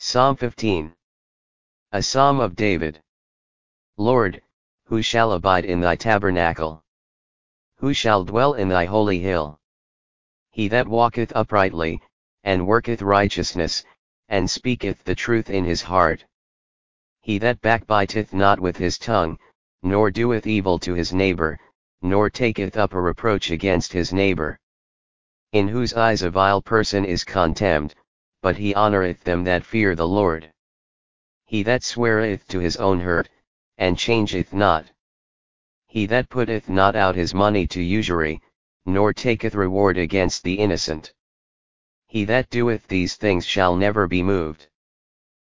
Psalm 15. A Psalm of David. Lord, who shall abide in thy tabernacle? Who shall dwell in thy holy hill? He that walketh uprightly, and worketh righteousness, and speaketh the truth in his heart. He that backbiteth not with his tongue, nor doeth evil to his neighbor, nor taketh up a reproach against his neighbor. In whose eyes a vile person is contemned, but he honoureth them that fear the Lord. He that sweareth to his own hurt, and changeth not. He that putteth not out his money to usury, nor taketh reward against the innocent. He that doeth these things shall never be moved.